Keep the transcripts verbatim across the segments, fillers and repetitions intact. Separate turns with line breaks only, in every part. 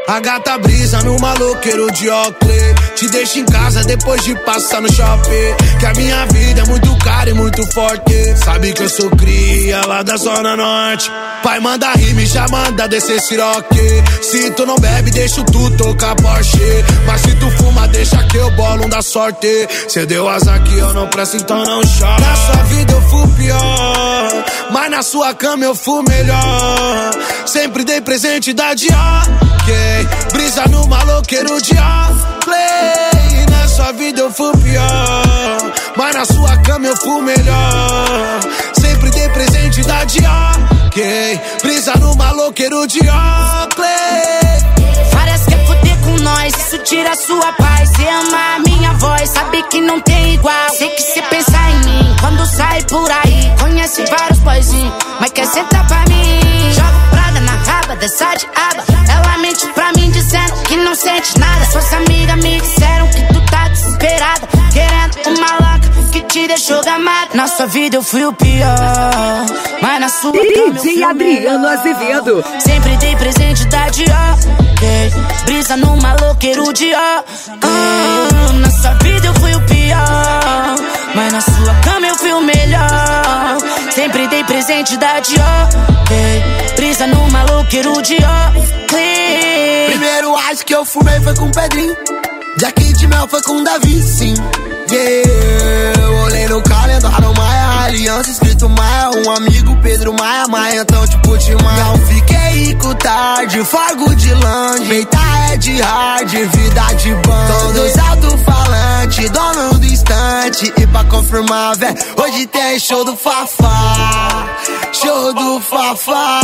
A gata brisa no maloqueiro de Oakley. Te deixa em casa depois de passar no shopping. Que a minha vida é muito cara e muito forte. Sabe que eu sou cria lá da Zona Norte. Pai manda rima e já manda descer siroque. Se tu não bebe, deixa tu tocar Porsche. Mas se tu fuma, deixa que eu bolo um da sorte. Cê deu azar que eu não presto, então não chora. Na sua vida eu fui pior, mas na sua cama eu fui melhor. Sempre dei presente da Dior. Brisa no maloqueiro de Oakley. Na sua vida eu fui pior, mas na sua cama eu fui melhor. Sempre dei presente da Dior. Brisa no maloqueiro de Oakley.
Várias quer fuder com nós, isso tira a sua paz. Cê ama a minha voz, sabe que não tem igual. Sei que cê pensa em mim quando sai por aí. Conhece vários boyzinhos, mas quer sentar pra mim. Joga Prada na raba dessa diaba. Ela mente pra mim dizendo que não sente nada. Suas amigas me disseram que tu tá desesperada, querendo uma louca que te deixou gamada. Na sua vida eu fui o pior, mas na sua
D J Adriano Azevedo.
Sempre dei presente da Dior. Brisa no maloqueiro de Oakley. Na sua vida eu fui o pior, mas na sua cama eu fui o melhor. Sempre dei presente da Dior. Brisa no maloqueiro de Oakley.
Primeiro ice que eu fumei foi com Pedrinho. Jack de mel foi com Davi, sim. Yeah, eu olhei no calendário Maia, aliança escrito Maia. Um amigo Pedro Maia, Maia, então tipo de Maia. Não fiquei rico tarde, Fargo de Land. Feita é de hard, vida de banda. Todos alto-falante, dono do instante. E pra confirmar, véi, hoje tem show do Fafá. Show do Fafá.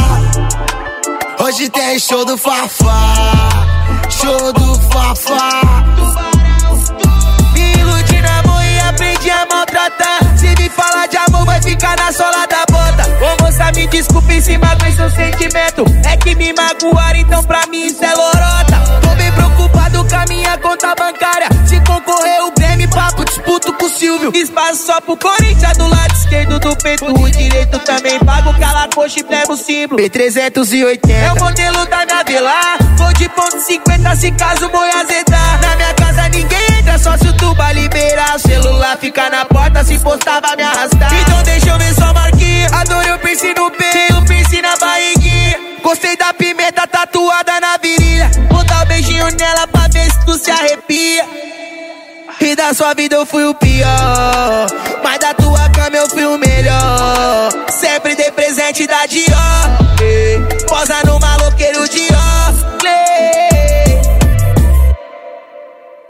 Hoje tem show do Fafá. Show do Fafá. Me iludi na mão e aprendi a maltratar. Se me falar de amor vai ficar na sola da bota. Ô moça, me desculpe em cima do seu sentimento. É que me magoaram, então pra mim isso é lorota. Tô bem preocupado com a minha conta bancária. Se concorrer o Grêmio, papo, disputo com o Silvio. Espaço só pro Corinthians do lado esquerdo do peito. O direito também pago, cala coxa e pego o símbolo P trezentos e oitenta. É o modelo da minha vila. Vou de ponto cinquenta se caso o boi azedar. Na minha casa ninguém entra, só se o tuba liberar. O celular fica na porta, se postar vai me arrastar. Então deixa eu ver sua marquinha. Adorei o piercing no peito, o piercing na barriguinha. Gostei da pimenta tatuada na virilha. Vou dar um beijinho nela pra ver se tu se arrepia. E da sua vida eu fui o pior, mas da tua cama eu fui o melhor. Sempre dei presente da Dior.